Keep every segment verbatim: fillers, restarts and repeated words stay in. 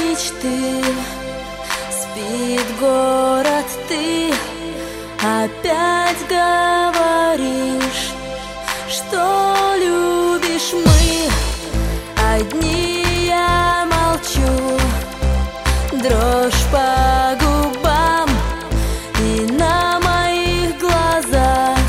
мечты. Спит город, ты опять говоришь, что любишь. Мы одни, я молчу, дрожь по губам, и на моих глазах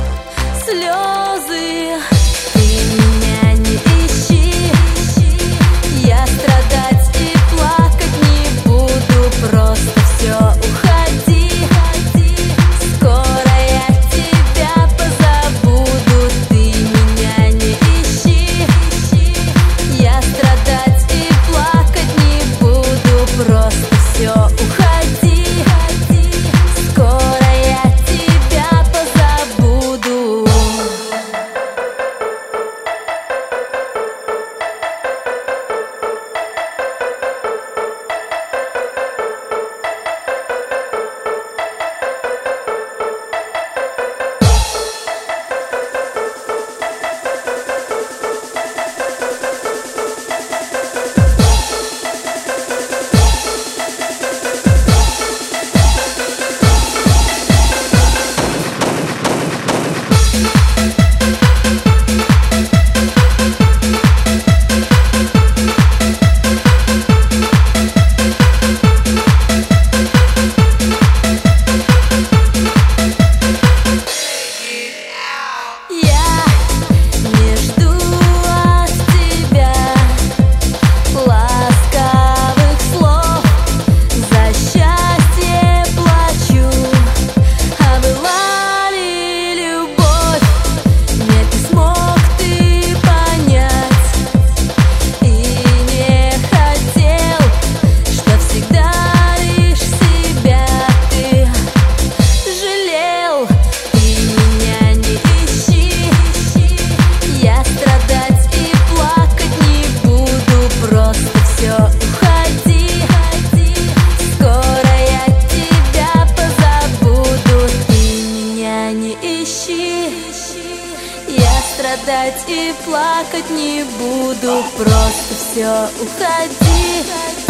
слезы. Ты меня не ищи, я страдать и плакать не буду, просто все, уходи. Скоро я тебя позабуду. Ты меня не ищи, я страдать и плакать не буду, просто все, уходи. Скоро я тебя позабуду. Я страдать и плакать не буду, просто все, уходи.